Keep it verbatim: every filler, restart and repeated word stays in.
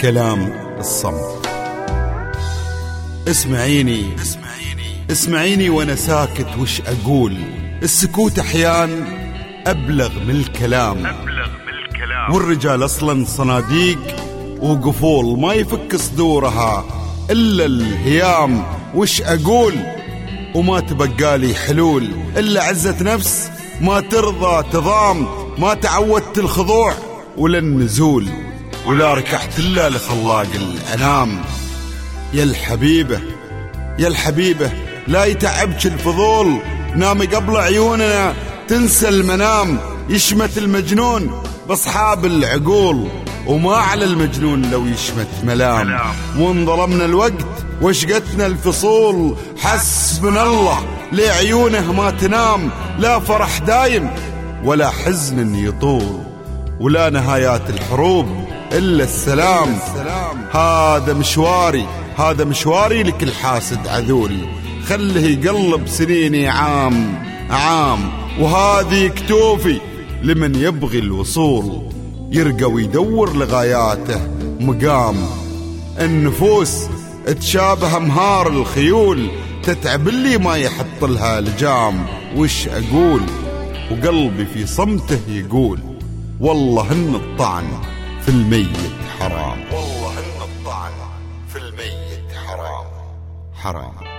كلام الصمت. اسمعيني اسمعيني وانا ساكت وش اقول، السكوت احيان ابلغ من الكلام، والرجال اصلا صناديق وقفول ما يفك صدورها الا الهيام. وش اقول وما تبقالي حلول الا عزة نفس ما ترضى تضام، ما تعودت الخضوع ولا النزول، ولا ركحت الا لخلاق الانام. يا الحبيبة يا الحبيبة لا يتعبش الفضول، نامي قبل عيوننا تنسى المنام. يشمت المجنون باصحاب العقول، وما على المجنون لو يشمت ملام. وان ظلمنا الوقت وشقتنا الفصول، حسبنا الله لعيونه ما تنام. لا فرح دايم ولا حزن يطول، ولا نهايات الحروب إلا السلام. هذا مشواري هذا مشواري لكل حاسد عذول، خله يقلب سنيني عام عام. وهذه كتوفي لمن يبغي الوصول، يرقى ويدور لغاياته مقام. النفوس تشابه مهار الخيول، تتعب اللي ما يحط لها لجام. وش أقول وقلبي في صمته يقول، والله إن الطعن في الميت حرام، والله إن الطعن في الميت حرام حرام.